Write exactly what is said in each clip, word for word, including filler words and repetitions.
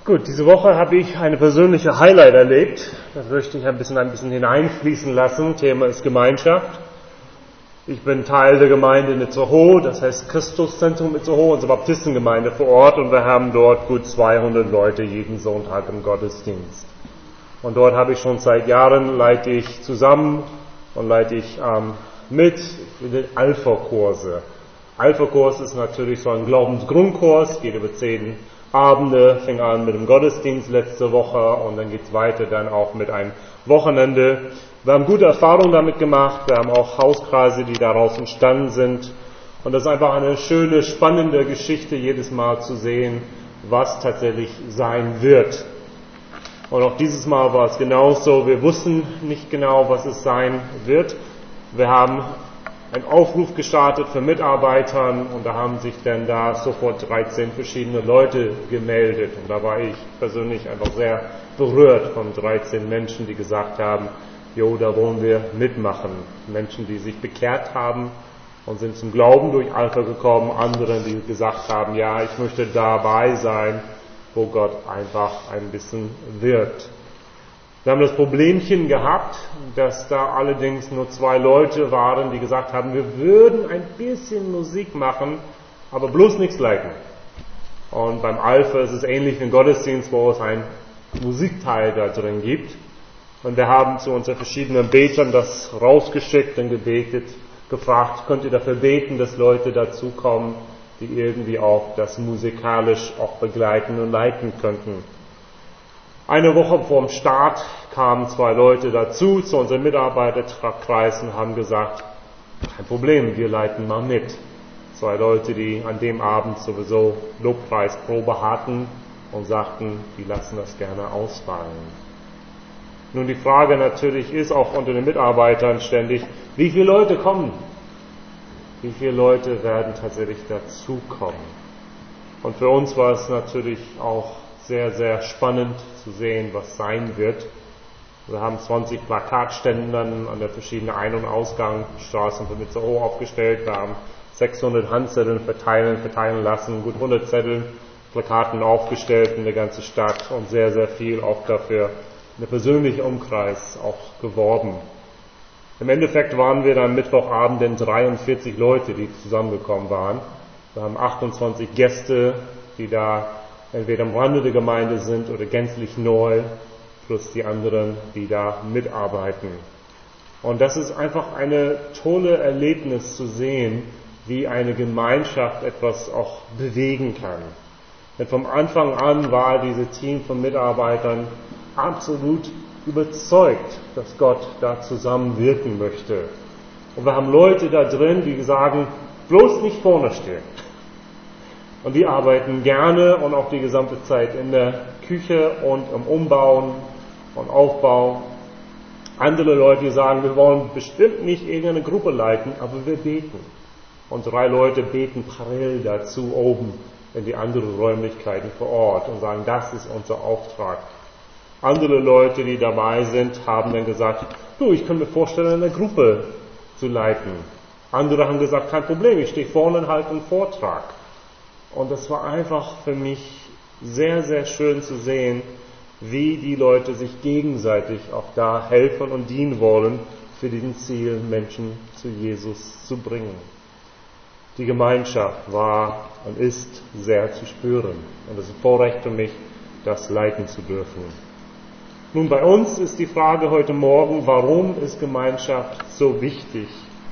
Gut, diese Woche habe ich eine persönliche Highlight erlebt. Das möchte ich ein bisschen, ein bisschen hineinfließen lassen. Thema ist Gemeinschaft. Ich bin Teil der Gemeinde in Itzehoe, das heißt Christuszentrum Itzehoe, unsere Baptistengemeinde vor Ort, und wir haben dort gut zweihundert Leute jeden Sonntag im Gottesdienst. Und dort habe ich schon seit Jahren, leite ich zusammen und leite ich ähm, mit in den Alpha-Kurse. Alpha-Kurs ist natürlich so ein Glaubensgrundkurs, geht über zehn Abende, fing an mit dem Gottesdienst letzte Woche und dann geht's weiter dann auch mit einem Wochenende. Wir haben gute Erfahrungen damit gemacht, wir haben auch Hauskreise, die daraus entstanden sind, und das ist einfach eine schöne, spannende Geschichte, jedes Mal zu sehen, was tatsächlich sein wird. Und auch dieses Mal war es genauso, wir wussten nicht genau, was es sein wird. Wir haben einen Aufruf gestartet für Mitarbeitern und da haben sich dann da sofort dreizehn verschiedene Leute gemeldet. Und da war ich persönlich einfach sehr berührt von dreizehn Menschen, die gesagt haben, jo, da wollen wir mitmachen. Menschen, die sich bekehrt haben und sind zum Glauben durch Alpha gekommen. Andere, die gesagt haben, ja, ich möchte dabei sein, wo Gott einfach ein bisschen wirkt. Wir haben das Problemchen gehabt, dass da allerdings nur zwei Leute waren, die gesagt haben, wir würden ein bisschen Musik machen, aber bloß nichts leiten. Und beim Alpha ist es ähnlich wie im Gottesdienst, wo es einen Musikteil da drin gibt. Und wir haben zu unseren verschiedenen Betern das rausgeschickt und gebetet, gefragt, könnt ihr dafür beten, dass Leute dazukommen, die irgendwie auch das musikalisch auch begleiten und leiten könnten. Eine Woche vor dem Start kamen zwei Leute dazu, zu unserem Mitarbeiterkreis, und haben gesagt, kein Problem, wir leiten mal mit. Zwei Leute, die an dem Abend sowieso Lobpreisprobe hatten und sagten, die lassen das gerne ausfallen. Nun, die Frage natürlich ist auch unter den Mitarbeitern ständig, wie viele Leute kommen? Wie viele Leute werden tatsächlich dazukommen? Und für uns war es natürlich auch sehr, sehr spannend zu sehen, was sein wird. Wir haben zwanzig Plakatständen an der verschiedenen Ein- und Ausgangsstraßen von Itzehoe aufgestellt. Wir haben sechshundert Handzetteln verteilen, verteilen lassen, gut hundert Zettel, Plakaten aufgestellt in der ganzen Stadt und sehr, sehr viel auch dafür eine persönliche Umkreis auch geworben. Im Endeffekt waren wir dann Mittwochabend in dreiundvierzig Leute, die zusammengekommen waren. Wir haben achtundzwanzig Gäste, die da entweder am Rande der Gemeinde sind oder gänzlich neu, plus die anderen, die da mitarbeiten. Und das ist einfach eine tolle Erlebnis zu sehen, wie eine Gemeinschaft etwas auch bewegen kann. Denn vom Anfang an war dieses Team von Mitarbeitern absolut überzeugt, dass Gott da zusammen wirken möchte. Und wir haben Leute da drin, die sagen, bloß nicht vorne stehen. Und die arbeiten gerne und auch die gesamte Zeit in der Küche und im Umbauen und Aufbau. Andere Leute, die sagen, wir wollen bestimmt nicht irgendeine Gruppe leiten, aber wir beten. Und drei Leute beten parallel dazu oben in die anderen Räumlichkeiten vor Ort und sagen, das ist unser Auftrag. Andere Leute, die dabei sind, haben dann gesagt, du, ich kann mir vorstellen, eine Gruppe zu leiten. Andere haben gesagt, kein Problem, ich stehe vorne und halte einen Vortrag. Und das war einfach für mich sehr, sehr schön zu sehen, wie die Leute sich gegenseitig auch da helfen und dienen wollen, für diesen Ziel, Menschen zu Jesus zu bringen. Die Gemeinschaft war und ist sehr zu spüren. Und es ist ein Vorrecht für mich, das leiten zu dürfen. Nun, bei uns ist die Frage heute Morgen, warum ist Gemeinschaft so wichtig?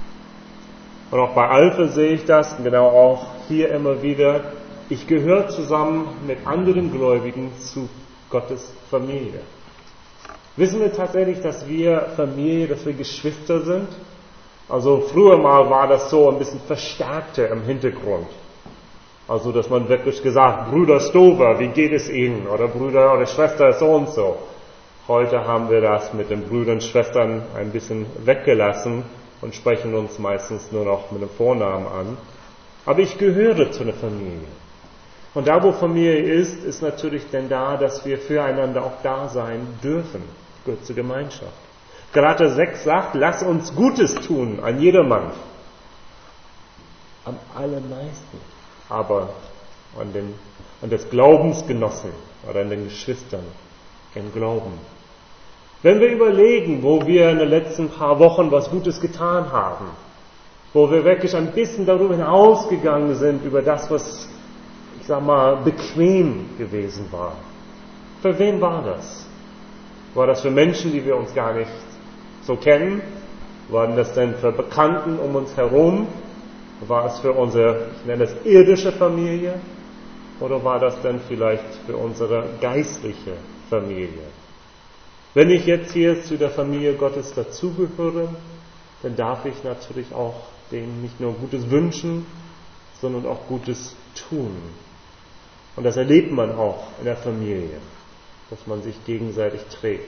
Und auch bei Alpha sehe ich das, und genau auch hier immer wieder, ich gehöre zusammen mit anderen Gläubigen zu Gottes Familie. Wissen wir tatsächlich, dass wir Familie, dass wir Geschwister sind? Also früher mal war das so ein bisschen verstärkter im Hintergrund. Also, dass man wirklich gesagt, Brüder Stover, wie geht es Ihnen? Oder Brüder oder Schwester so und so. Heute haben wir das mit den Brüdern und Schwestern ein bisschen weggelassen und sprechen uns meistens nur noch mit dem Vornamen an. Aber ich gehöre zu einer Familie. Und da, wo Familie ist, ist natürlich denn da, dass wir füreinander auch da sein dürfen. Gehört zur Gemeinschaft. Galater sechs sagt, lass uns Gutes tun an jedermann. Am allermeisten aber an den, an des Glaubensgenossen oder an den Geschwistern im Glauben. Wenn wir überlegen, wo wir in den letzten paar Wochen was Gutes getan haben, wo wir wirklich ein bisschen darüber hinausgegangen sind, über das, was, ich sag mal, bequem gewesen war. Für wen war das? War das für Menschen, die wir uns gar nicht so kennen? Waren das denn für Bekannten um uns herum? War es für unsere, ich nenne es irdische Familie? Oder war das denn vielleicht für unsere geistliche Familie? Wenn ich jetzt hier zu der Familie Gottes dazugehöre, dann darf ich natürlich auch denen nicht nur Gutes wünschen, sondern auch Gutes tun. Und das erlebt man auch in der Familie, dass man sich gegenseitig trägt.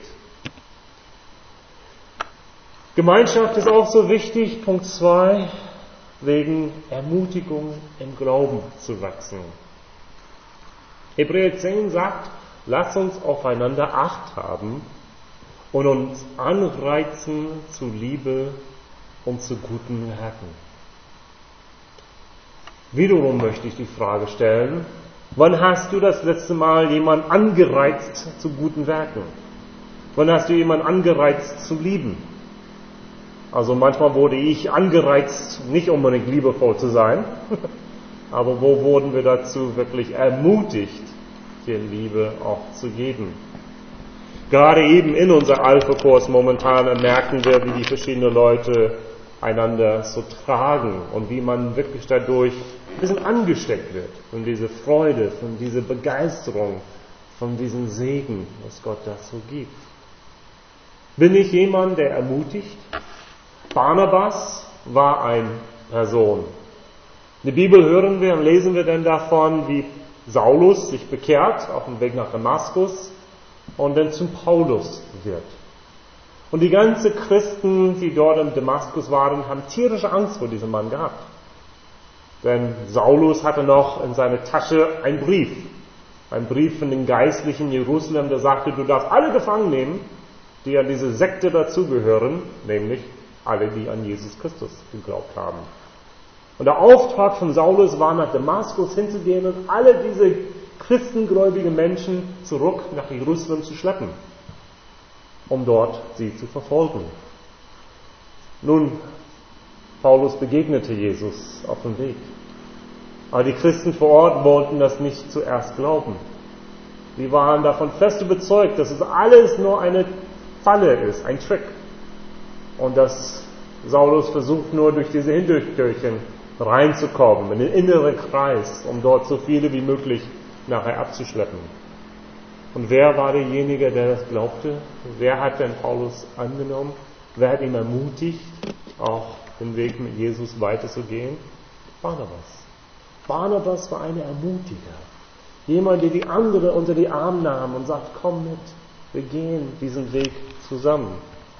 Gemeinschaft ist auch so wichtig, Punkt zwei, wegen Ermutigung im Glauben zu wachsen. Hebräer zehn sagt, lasst uns aufeinander Acht haben und uns anreizen zu Liebe und zu guten Werken. Wiederum möchte ich die Frage stellen, wann hast du das letzte Mal jemanden angereizt zu guten Werken? Wann hast du jemanden angereizt zu lieben? Also manchmal wurde ich angereizt, nicht unbedingt liebevoll zu sein, aber wo wurden wir dazu wirklich ermutigt, hier Liebe auch zu geben? Gerade eben in unser Alpha-Kurs momentan merken wir, wie die verschiedenen Leute einander so tragen und wie man wirklich dadurch ein bisschen angesteckt wird von dieser Freude, von dieser Begeisterung, von diesem Segen, was Gott da so gibt. Bin ich jemand, der ermutigt? Barnabas war eine Person. In der Bibel hören wir und lesen wir dann davon, wie Saulus sich bekehrt auf dem Weg nach Damaskus und dann zum Paulus wird. Und die ganzen Christen, die dort in Damaskus waren, haben tierische Angst vor diesem Mann gehabt. Denn Saulus hatte noch in seiner Tasche einen Brief. Ein Brief von den Geistlichen in Jerusalem, der sagte, du darfst alle gefangen nehmen, die an diese Sekte dazugehören, nämlich alle, die an Jesus Christus geglaubt haben. Und der Auftrag von Saulus war, nach Damaskus hinzugehen und alle diese christengläubigen Menschen zurück nach Jerusalem zu schleppen, um dort sie zu verfolgen. Nun, Paulus begegnete Jesus auf dem Weg. Aber die Christen vor Ort wollten das nicht zuerst glauben. Sie waren davon fest überzeugt, dass es alles nur eine Falle ist, ein Trick. Und dass Saulus versucht, nur durch diese Hintertürchen reinzukommen, in den inneren Kreis, um dort so viele wie möglich nachher abzuschleppen. Und wer war derjenige, der das glaubte? Wer hat denn Paulus angenommen? Wer hat ihn ermutigt, auch den Weg mit Jesus weiterzugehen? Barnabas. Barnabas war ein Ermutiger. Jemand, der die andere unter die Arme nahm und sagt, komm mit, wir gehen diesen Weg zusammen.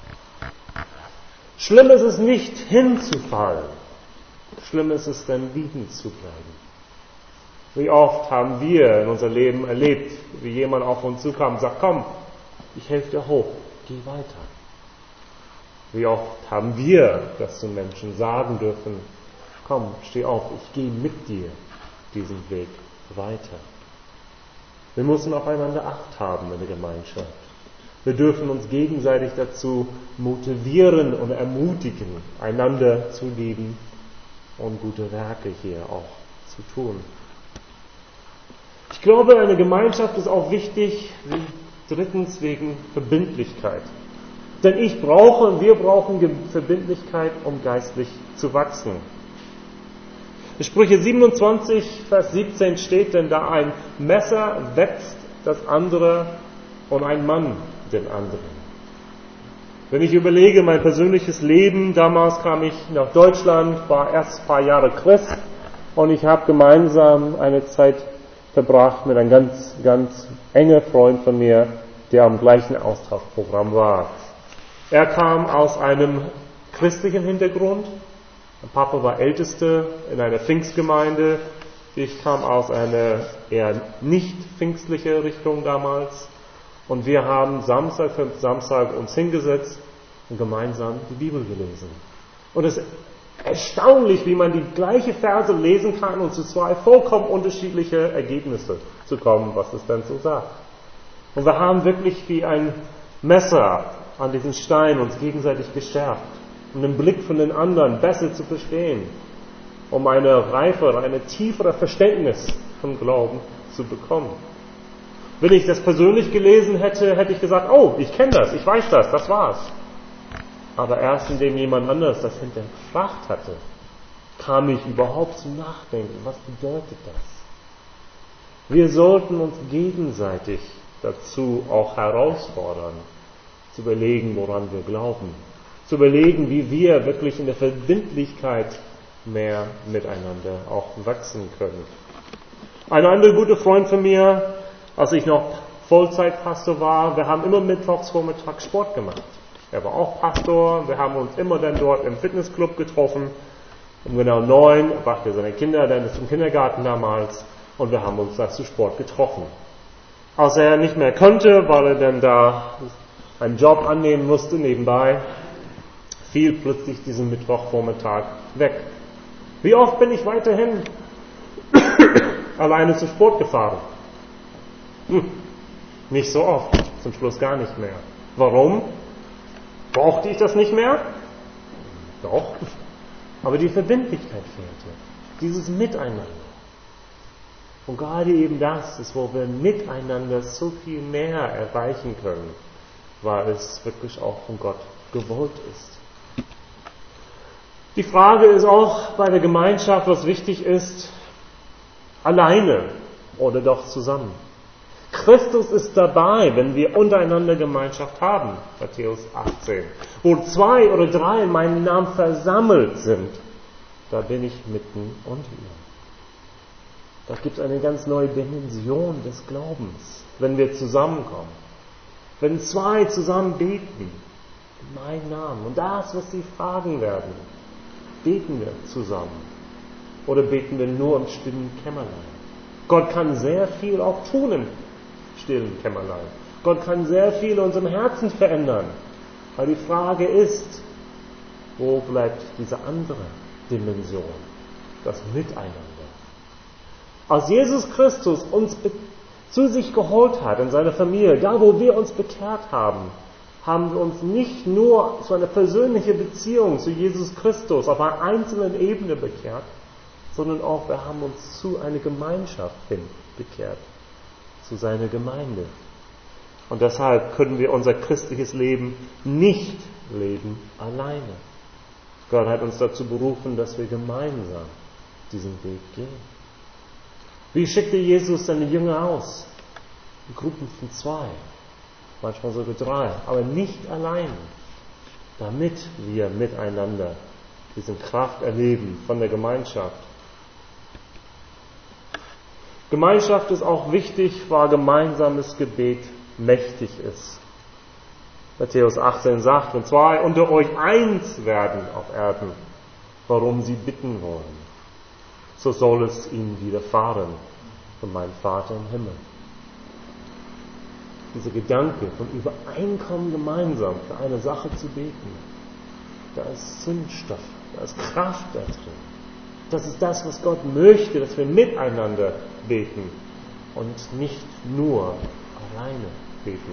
Schlimm ist es nicht, hinzufallen. Schlimm ist es dann, liegen zu bleiben. Wie oft haben wir in unserem Leben erlebt, wie jemand auf uns zukam und sagt, komm, ich helfe dir hoch, geh weiter. Wie oft haben wir das zu Menschen sagen dürfen, komm, steh auf, ich gehe mit dir diesen Weg weiter. Wir müssen aufeinander Acht haben in der Gemeinschaft. Wir dürfen uns gegenseitig dazu motivieren und ermutigen, einander zu lieben und gute Werke hier auch zu tun. Ich glaube, eine Gemeinschaft ist auch wichtig, drittens wegen Verbindlichkeit. Denn ich brauche und wir brauchen Verbindlichkeit, um geistlich zu wachsen. In Sprüche siebenundzwanzig, Vers siebzehn steht denn da, ein Messer wetzt das andere und ein Mann den anderen. Wenn ich überlege, mein persönliches Leben, damals kam ich nach Deutschland, war erst ein paar Jahre Christ und ich habe gemeinsam eine Zeit verbracht mit einem ganz, ganz engen Freund von mir, der am gleichen Austauschprogramm war. Er kam aus einem christlichen Hintergrund. Mein Papa war Ältester in einer Pfingstgemeinde. Ich kam aus einer eher nicht pfingstliche Richtung damals. Und wir haben Samstag für Samstag uns hingesetzt und gemeinsam die Bibel gelesen. Und das Erstaunlich, wie man die gleiche Verse lesen kann und zu zwei vollkommen unterschiedliche Ergebnisse zu kommen, was es dann so sagt. Und wir haben wirklich wie ein Messer an diesen Stein uns gegenseitig geschärft, um den Blick von den anderen besser zu verstehen, um eine reifere, eine tiefere Verständnis von Glauben zu bekommen. Wenn ich das persönlich gelesen hätte, hätte ich gesagt, oh, ich kenne das, ich weiß das, das war's. Aber erst indem jemand anders das hinterfragt hatte, kam ich überhaupt zum Nachdenken. Was bedeutet das? Wir sollten uns gegenseitig dazu auch herausfordern, zu überlegen, woran wir glauben, zu überlegen, wie wir wirklich in der Verbindlichkeit mehr miteinander auch wachsen können. Ein anderer guter Freund von mir, als ich noch Vollzeitpastor war, wir haben immer mittwochs Vormittag Sport gemacht. Er war auch Pastor, wir haben uns immer dann dort im Fitnessclub getroffen. Um genau neun brachte er seine Kinder dann zum Kindergarten damals und wir haben uns da zu Sport getroffen. Als er nicht mehr konnte, weil er dann da einen Job annehmen musste nebenbei, fiel plötzlich diesen Mittwochvormittag weg. Wie oft bin ich weiterhin alleine zum Sport gefahren? Hm, nicht so oft, zum Schluss gar nicht mehr. Warum? Brauchte ich das nicht mehr? Doch. Aber die Verbindlichkeit fehlte. Dieses Miteinander. Und gerade eben das ist, wo wir miteinander so viel mehr erreichen können, weil es wirklich auch von Gott gewollt ist. Die Frage ist auch bei der Gemeinschaft, was wichtig ist, alleine oder doch zusammen. Christus ist dabei, wenn wir untereinander Gemeinschaft haben, Matthäus achtzehn. Wo zwei oder drei in meinem Namen versammelt sind, da bin ich mitten unter ihnen. Da gibt es eine ganz neue Dimension des Glaubens, wenn wir zusammenkommen. Wenn zwei zusammen beten, in meinem Namen, und das, was sie fragen werden, beten wir zusammen. Oder beten wir nur im stillen Kämmerlein. Gott kann sehr viel auch tun im stillen Kämmerlein. Gott kann sehr viel in unserem Herzen verändern. Aber die Frage ist, wo bleibt diese andere Dimension, das Miteinander? Als Jesus Christus uns zu sich geholt hat in seiner Familie, da wo wir uns bekehrt haben, haben wir uns nicht nur zu einer persönlichen Beziehung zu Jesus Christus auf einer einzelnen Ebene bekehrt, sondern auch wir haben uns zu einer Gemeinschaft hin bekehrt, zu seiner Gemeinde. Und deshalb können wir unser christliches Leben nicht leben alleine. Gott hat uns dazu berufen, dass wir gemeinsam diesen Weg gehen. Wie schickte Jesus seine Jünger aus? In Gruppen von zwei, manchmal sogar drei, aber nicht allein, damit wir miteinander diese Kraft erleben von der Gemeinschaft. Gemeinschaft ist auch wichtig, weil gemeinsames Gebet mächtig ist. Matthäus achtzehn sagt, wenn zwei unter euch eins werden auf Erden, warum sie bitten wollen, so soll es ihnen widerfahren von meinem Vater im Himmel. Dieser Gedanke von Übereinkommen gemeinsam für eine Sache zu beten, da ist Zündstoff, da ist Kraft da drin. Das ist das, was Gott möchte, dass wir miteinander beten und nicht nur alleine beten.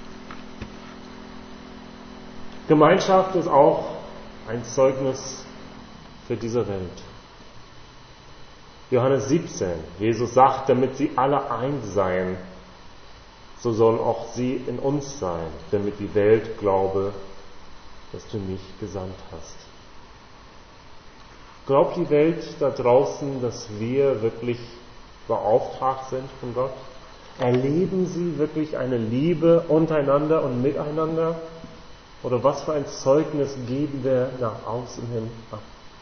Gemeinschaft ist auch ein Zeugnis für diese Welt. Johannes siebzehn, Jesus sagt, damit sie alle eins seien, so sollen auch sie in uns sein, damit die Welt glaube, dass du mich gesandt hast. Glaubt die Welt da draußen, dass wir wirklich beauftragt sind von Gott? Erleben sie wirklich eine Liebe untereinander und miteinander? Oder was für ein Zeugnis geben wir nach außen hin ab?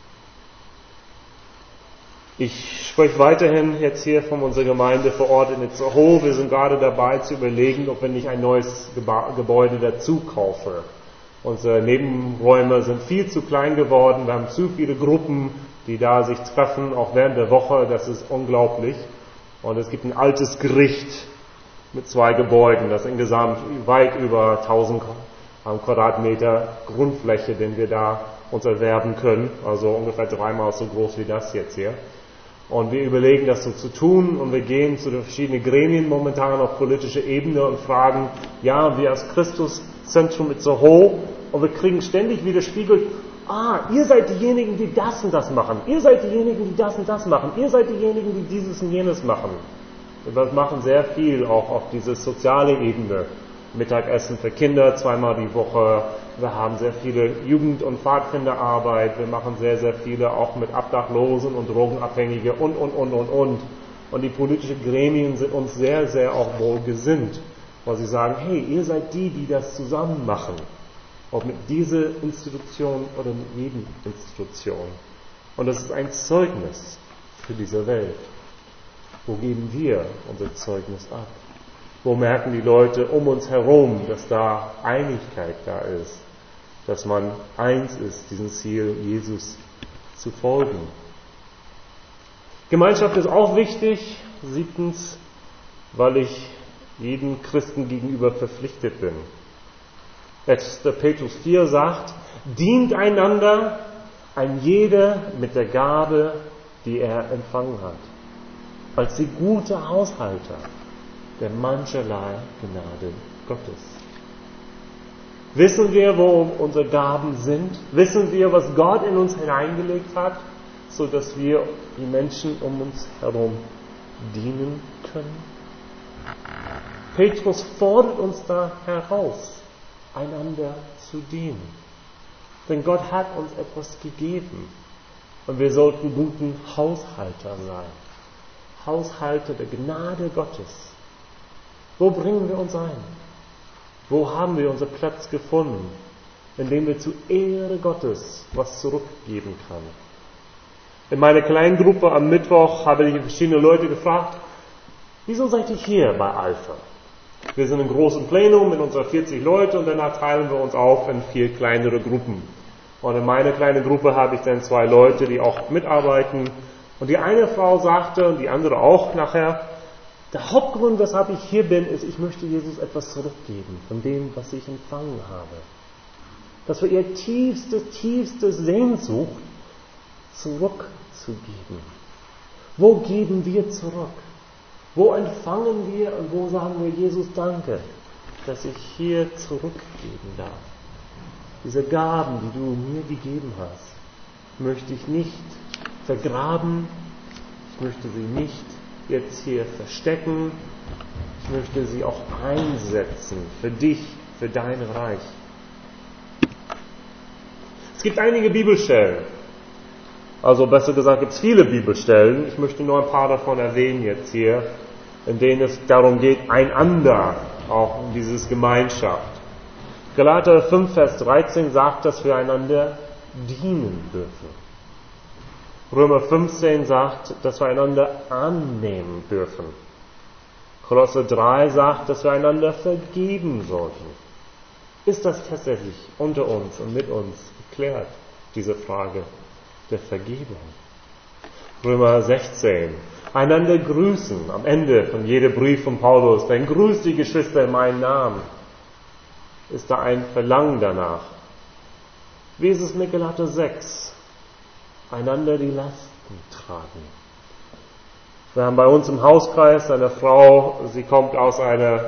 Ich spreche weiterhin jetzt hier von unserer Gemeinde vor Ort in Itzehoe. Wir sind gerade dabei zu überlegen, ob wir nicht ein neues Gebäude dazu kaufen. Unsere Nebenräume sind viel zu klein geworden. Wir haben zu viele Gruppen, die da sich treffen, auch während der Woche. Das ist unglaublich. Und es gibt ein altes Gericht mit zwei Gebäuden. Das ist insgesamt weit über tausend Quadratmeter Grundfläche, den wir da uns erwerben können, also ungefähr dreimal so groß wie das jetzt hier. Und wir überlegen, das so zu tun, und wir gehen zu den verschiedenen Gremien momentan auf politischer Ebene und fragen, ja, wir als Christuszentrum Itzehoe, und wir kriegen ständig widerspiegelt, ah, ihr seid diejenigen, die das und das machen, ihr seid diejenigen, die das und das machen, ihr seid diejenigen, die dieses und jenes machen. Wir machen sehr viel auch auf diese soziale Ebene. Mittagessen für Kinder zweimal die Woche. Wir haben sehr viele Jugend- und Pfadfinderarbeit. Wir machen sehr, sehr viele auch mit Obdachlosen und Drogenabhängigen und, und, und, und, und. Und die politischen Gremien sind uns sehr, sehr auch wohlgesinnt, weil sie sagen, hey, ihr seid die, die das zusammen machen. Ob mit dieser Institution oder mit jedem Institution. Und das ist ein Zeugnis für diese Welt. Wo geben wir unser Zeugnis ab? Wo merken die Leute um uns herum, dass da Einigkeit da ist, dass man eins ist, diesem Ziel, Jesus zu folgen? Gemeinschaft ist auch wichtig. Siebtens, weil ich jedem Christen gegenüber verpflichtet bin. erster Petrus vier sagt, dient einander, ein jeder mit der Gabe, die er empfangen hat, als die gute Haushalter der mancherlei Gnade Gottes. Wissen wir, wo unsere Gaben sind? Wissen wir, was Gott in uns hineingelegt hat, so dass wir die Menschen um uns herum dienen können? Petrus fordert uns da heraus, einander zu dienen. Denn Gott hat uns etwas gegeben und wir sollten guten Haushalter sein. Haushalter der Gnade Gottes. Wo bringen wir uns ein? Wo haben wir unseren Platz gefunden, in dem wir zur Ehre Gottes was zurückgeben können? In meiner kleinen Gruppe am Mittwoch habe ich verschiedene Leute gefragt, wieso seid ihr hier bei Alpha? Wir sind im großen Plenum mit unseren vierzig Leuten und danach teilen wir uns auf in vier kleinere Gruppen. Und in meiner kleinen Gruppe habe ich dann zwei Leute, die auch mitarbeiten. Und die eine Frau sagte, und die andere auch nachher, der Hauptgrund, weshalb ich hier bin, ist, ich möchte Jesus etwas zurückgeben von dem, was ich empfangen habe. Das war ihr tiefste, tiefste Sehnsucht, zurückzugeben. Wo geben wir zurück? Wo empfangen wir und wo sagen wir, Jesus, danke, dass ich hier zurückgeben darf? Diese Gaben, die du mir gegeben hast, möchte ich nicht vergraben, ich möchte sie nicht jetzt hier verstecken, ich möchte sie auch einsetzen für dich, für dein Reich. Es gibt einige Bibelstellen, also besser gesagt gibt es viele Bibelstellen, ich möchte nur ein paar davon erwähnen jetzt hier, in denen es darum geht, einander, auch in dieses Gemeinschaft. Galater fünf, Vers dreizehn sagt, dass wir einander dienen dürfen. Römer fünfzehn sagt, dass wir einander annehmen dürfen. Kolosser drei sagt, dass wir einander vergeben sollten. Ist das tatsächlich unter uns und mit uns geklärt, diese Frage der Vergebung? Römer sechzehn, einander grüßen, am Ende von jedem Brief von Paulus, dann grüßt die Geschwister in meinem Namen. Ist da ein Verlangen danach? Wie ist es mit Galater sechs? Einander die Lasten tragen. Wir haben bei uns im Hauskreis eine Frau, sie kommt aus einem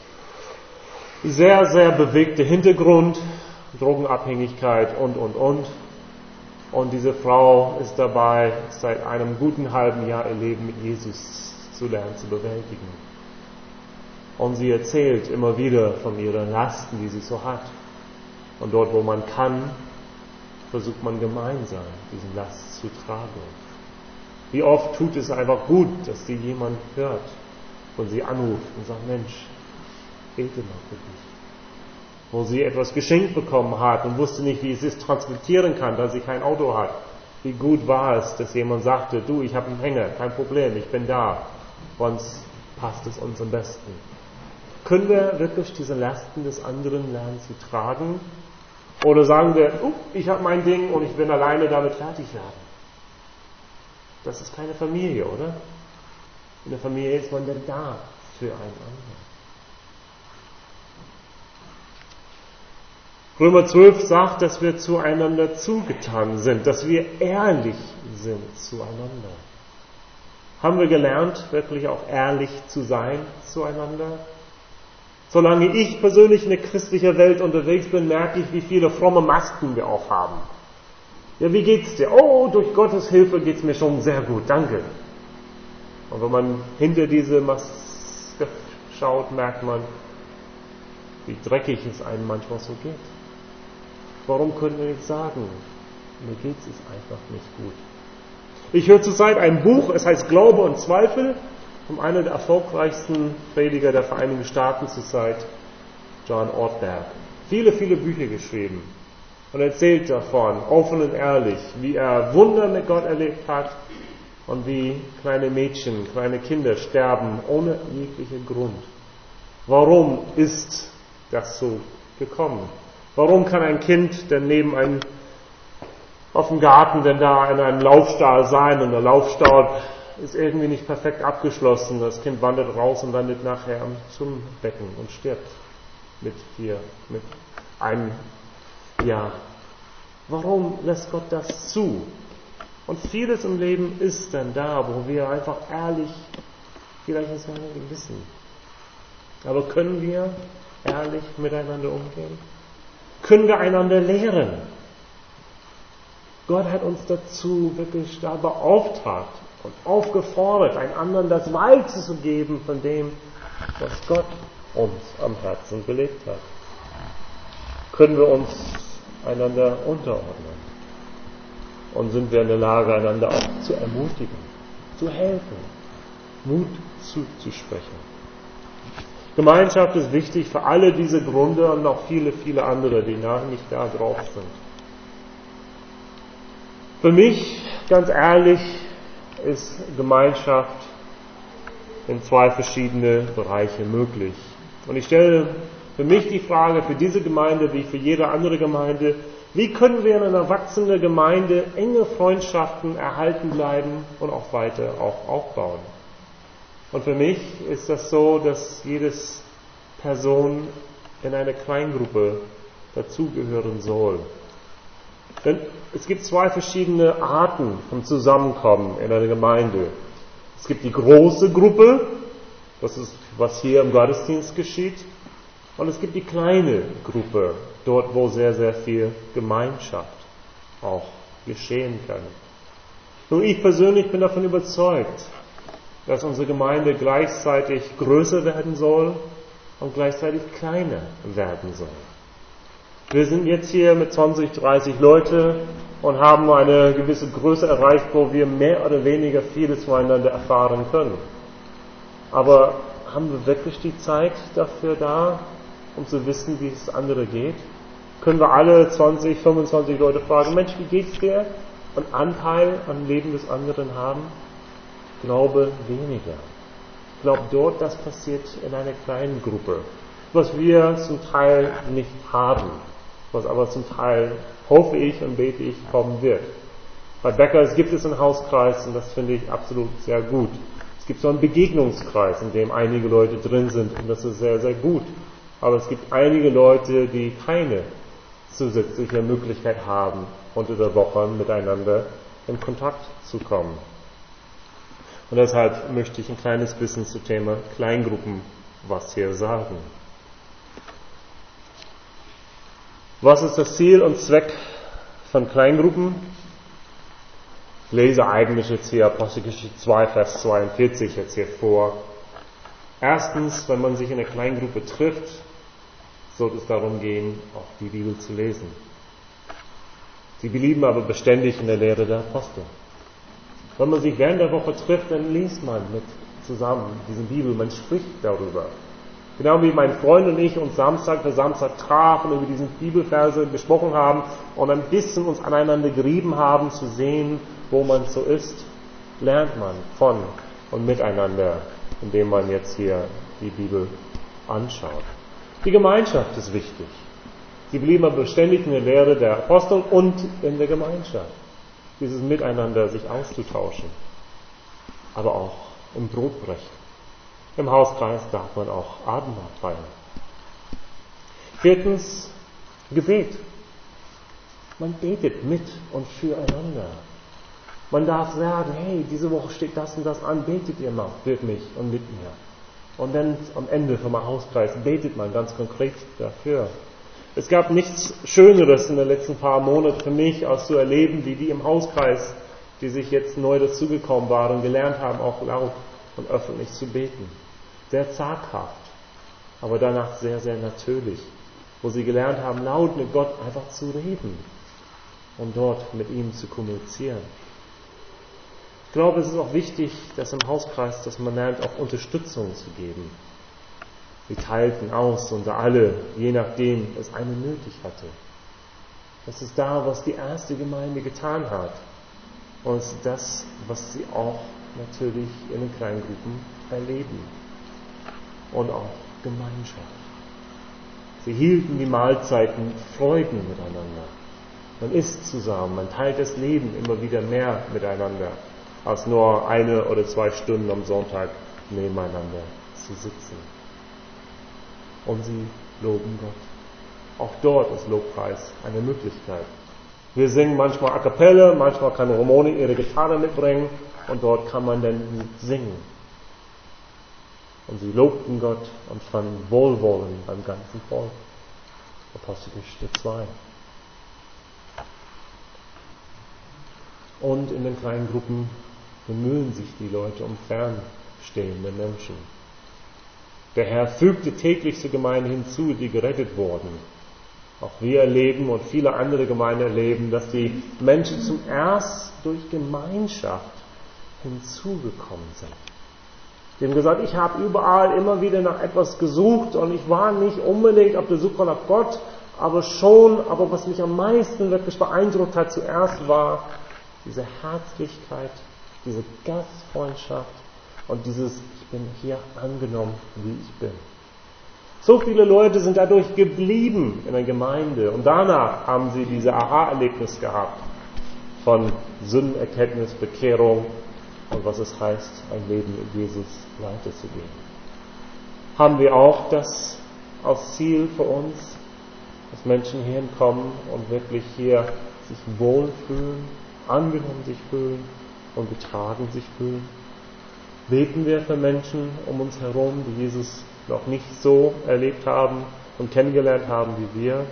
sehr, sehr bewegten Hintergrund, Drogenabhängigkeit und, und, und. Und diese Frau ist dabei, seit einem guten halben Jahr ihr Leben mit Jesus zu lernen, zu bewältigen. Und sie erzählt immer wieder von ihren Lasten, die sie so hat. Und dort, wo man kann, versucht man gemeinsam diesen Last zu tragen. Wie oft tut es einfach gut, dass sie jemand hört und sie anruft und sagt, Mensch, bete mal für dich. Wo sie etwas geschenkt bekommen hat und wusste nicht, wie sie es transportieren kann, da sie kein Auto hat. Wie gut war es, dass jemand sagte, du, ich habe einen Hänger, kein Problem, ich bin da. Sonst passt es uns am besten. Können wir wirklich diese Lasten des anderen lernen zu tragen? Oder sagen wir, oh, ich habe mein Ding und ich bin alleine damit fertig werden. Das ist keine Familie, oder? In der Familie ist man denn da füreinander. Römer zwölf sagt, dass wir zueinander zugetan sind, dass wir ehrlich sind zueinander. Haben wir gelernt, wirklich auch ehrlich zu sein zueinander? Solange ich persönlich in der christlichen Welt unterwegs bin, merke ich, wie viele fromme Masken wir auch haben. Ja, wie geht's dir? Oh, durch Gottes Hilfe geht's mir schon sehr gut, danke. Und wenn man hinter diese Maske schaut, merkt man, wie dreckig es einem manchmal so geht. Warum können wir nicht sagen, mir geht es einfach nicht gut? Ich höre zurzeit ein Buch, es heißt Glaube und Zweifel, von einer der erfolgreichsten Prediger der Vereinigten Staaten zurzeit, John Ortberg. Viele, viele Bücher geschrieben und erzählt davon, offen und ehrlich, wie er Wunder mit Gott erlebt hat und wie kleine Mädchen, kleine Kinder sterben ohne jeglichen Grund. Warum ist das so gekommen? Warum kann ein Kind denn neben einem auf dem Garten denn da in einem Laufstall sein und der Laufstall ist irgendwie nicht perfekt abgeschlossen. Das Kind wandert raus und landet nachher am Schwimmbecken und stirbt mit hier, mit einem Jahr. Warum lässt Gott das zu? Und vieles im Leben ist dann da, wo wir einfach ehrlich vielleicht nicht wissen. Aber können wir ehrlich miteinander umgehen? Können wir einander lehren? Gott hat uns dazu wirklich da beauftragt und aufgefordert, einander das weiterzugeben von dem, was Gott uns am Herzen gelegt hat. Können wir uns einander unterordnen? Und sind wir in der Lage, einander auch zu ermutigen, zu helfen, Mut zuzusprechen? Gemeinschaft ist wichtig für alle diese Gründe und noch viele, viele andere, die nachher nicht da drauf sind. Für mich, ganz ehrlich, ist Gemeinschaft in zwei verschiedene Bereiche möglich. Und ich stelle für mich die Frage, für diese Gemeinde wie für jede andere Gemeinde, wie können wir in einer wachsenden Gemeinde enge Freundschaften erhalten bleiben und auch weiter auch aufbauen? Und für mich ist das so, dass jedes Person in eine Kleingruppe dazugehören soll. Denn es gibt zwei verschiedene Arten vom Zusammenkommen in einer Gemeinde. Es gibt die große Gruppe, das ist, was hier im Gottesdienst geschieht. Und es gibt die kleine Gruppe, dort wo sehr, sehr viel Gemeinschaft auch geschehen kann. Nun, ich persönlich bin davon überzeugt, dass unsere Gemeinde gleichzeitig größer werden soll und gleichzeitig kleiner werden soll. Wir sind jetzt hier mit zwanzig, dreißig Leute und haben eine gewisse Größe erreicht, wo wir mehr oder weniger vieles voneinander erfahren können. Aber haben wir wirklich die Zeit dafür da, um zu wissen, wie es andere geht? Können wir alle zwanzig, fünfundzwanzig Leute fragen, Mensch, wie geht's dir? Und Anteil am Leben des anderen haben? Ich glaube weniger. Ich glaube, dort das passiert in einer kleinen Gruppe, was wir zum Teil nicht haben, was aber zum Teil, hoffe ich und bete ich, kommen wird. Bei Beckers gibt es einen Hauskreis und das finde ich absolut sehr gut. Es gibt so einen Begegnungskreis, in dem einige Leute drin sind und das ist sehr, sehr gut. Aber es gibt einige Leute, die keine zusätzliche Möglichkeit haben, unter der Woche miteinander in Kontakt zu kommen. Und deshalb möchte ich ein kleines bisschen zum Thema Kleingruppen was hier sagen. Was ist das Ziel und Zweck von Kleingruppen? Ich lese eigentlich jetzt hier Apostelgeschichte zwei, Vers zweiundvierzig jetzt hier vor. Erstens, wenn man sich in einer Kleingruppe trifft, sollte es darum gehen, auch die Bibel zu lesen. Sie blieben aber beständig in der Lehre der Apostel. Wenn man sich während der Woche trifft, dann liest man mit zusammen diese Bibel, man spricht darüber. Genau wie mein Freund und ich uns Samstag für Samstag trafen und über diesen Bibelverse besprochen haben und ein bisschen uns aneinander gerieben haben, zu sehen, wo man so ist, lernt man von und miteinander, indem man jetzt hier die Bibel anschaut. Die Gemeinschaft ist wichtig. Sie blieben aber beständig in der Lehre der Apostel und in der Gemeinschaft. Dieses Miteinander sich auszutauschen. Aber auch im Brotbrechen. Im Hauskreis darf man auch Abendmahl feiern. Viertens, Gebet. Man betet mit und füreinander. Man darf sagen, hey, diese Woche steht das und das an, betet ihr mal für mich und mit mir. Und dann am Ende vom Hauskreis betet man ganz konkret dafür. Es gab nichts Schöneres in den letzten paar Monaten für mich, als zu erleben, wie die im Hauskreis, die sich jetzt neu dazugekommen waren, gelernt haben, auch laut und öffentlich zu beten. Sehr zaghaft, aber danach sehr, sehr natürlich. Wo sie gelernt haben, laut mit Gott einfach zu reden und dort mit ihm zu kommunizieren. Ich glaube, es ist auch wichtig, dass im Hauskreis, dass man lernt, auch Unterstützung zu geben. Sie teilten aus unter alle, je nachdem es eine nötig hatte. Das ist da, was die erste Gemeinde getan hat. Und es ist das, was sie auch natürlich in den Kleingruppen erleben. Und auch Gemeinschaft. Sie hielten die Mahlzeiten Freuden miteinander. Man isst zusammen, man teilt das Leben immer wieder mehr miteinander, als nur eine oder zwei Stunden am Sonntag nebeneinander zu sitzen. Und sie loben Gott. Auch dort ist Lobpreis eine Möglichkeit. Wir singen manchmal a cappella, manchmal kann Ramone ihre Gitarre mitbringen und dort kann man dann singen. Und sie lobten Gott und fanden Wohlwollen beim ganzen Volk. Apostelgeschichte zwei. Und in den kleinen Gruppen bemühen sich die Leute um fernstehende Menschen. Der Herr fügte täglich zur Gemeinde hinzu, die gerettet wurden. Auch wir erleben und viele andere Gemeinden erleben, dass die Menschen zum erst durch Gemeinschaft hinzugekommen sind. Sie haben gesagt, ich habe überall immer wieder nach etwas gesucht und ich war nicht unbedingt auf der Suche nach Gott, aber schon, aber was mich am meisten wirklich beeindruckt hat zuerst war diese Herzlichkeit, diese Gastfreundschaft und dieses, ich bin hier angenommen, wie ich bin. So viele Leute sind dadurch geblieben in der Gemeinde und danach haben sie diese Aha-Erlebnis gehabt von Sündenerkenntnis, Bekehrung und was es heißt, ein Leben mit Jesus weiterzugehen. Haben wir auch das als Ziel für uns, dass Menschen hierhin kommen und wirklich hier sich wohlfühlen, angenommen sich fühlen und getragen sich fühlen? Beten wir für Menschen um uns herum, die Jesus noch nicht so erlebt haben und kennengelernt haben wie wir?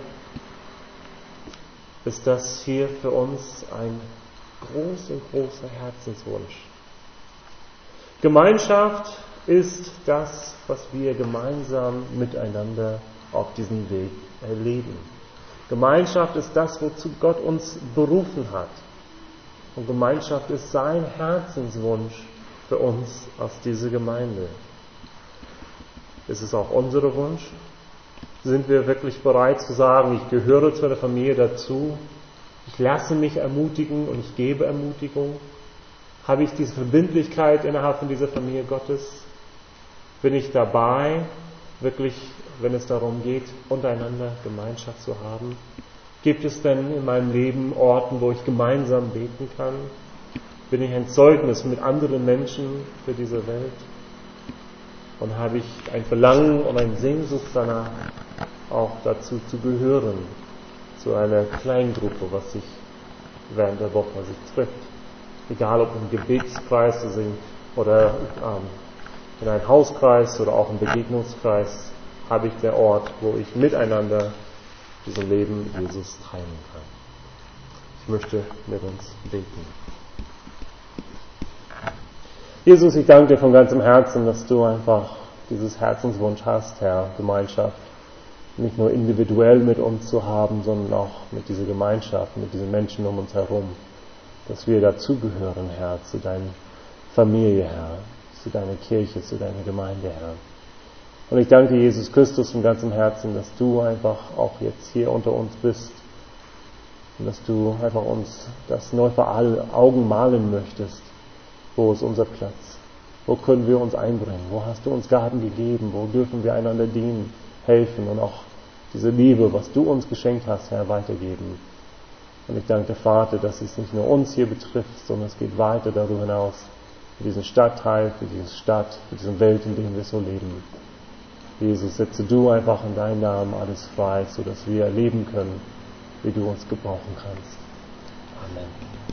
Ist das hier für uns ein großer, großer Herzenswunsch? Gemeinschaft ist das, was wir gemeinsam miteinander auf diesem Weg erleben. Gemeinschaft ist das, wozu Gott uns berufen hat. Und Gemeinschaft ist sein Herzenswunsch für uns als diese Gemeinde. Ist es auch unser Wunsch? Sind wir wirklich bereit zu sagen, ich gehöre zu der Familie dazu, ich lasse mich ermutigen und ich gebe Ermutigung? Habe ich diese Verbindlichkeit innerhalb von dieser Familie Gottes? Bin ich dabei, wirklich, wenn es darum geht, untereinander Gemeinschaft zu haben? Gibt es denn in meinem Leben Orten, wo ich gemeinsam beten kann? Bin ich ein Zeugnis mit anderen Menschen für diese Welt? Und habe ich ein Verlangen und eine Sehnsucht danach, auch dazu zu gehören, zu einer Kleingruppe, was sich während der Woche sich trifft. Egal ob im Gebetskreis oder ähm, in einem Hauskreis oder auch im Begegnungskreis, habe ich der Ort, wo ich miteinander diesen Leben Jesus teilen kann. Ich möchte mit uns beten. Jesus, ich danke dir von ganzem Herzen, dass du einfach dieses Herzenswunsch hast, Herr, Gemeinschaft nicht nur individuell mit uns zu haben, sondern auch mit dieser Gemeinschaft, mit diesen Menschen um uns herum, dass wir dazugehören, Herr, zu deiner Familie, Herr, zu deiner Kirche, zu deiner Gemeinde, Herr. Und ich danke dir, Jesus Christus, von ganzem Herzen, dass du einfach auch jetzt hier unter uns bist und dass du einfach uns das neu vor alle Augen malen möchtest. Wo ist unser Platz? Wo können wir uns einbringen? Wo hast du uns Gaben gegeben? Wo dürfen wir einander dienen, helfen und auch diese Liebe, was du uns geschenkt hast, Herr, weitergeben? Und ich danke, Vater, dass es nicht nur uns hier betrifft, sondern es geht weiter darüber hinaus für diesen Stadtteil, für diese Stadt, für diese Welt, in der wir so leben. Jesus, setze du einfach in deinem Namen alles frei, sodass wir erleben können, wie du uns gebrauchen kannst. Amen.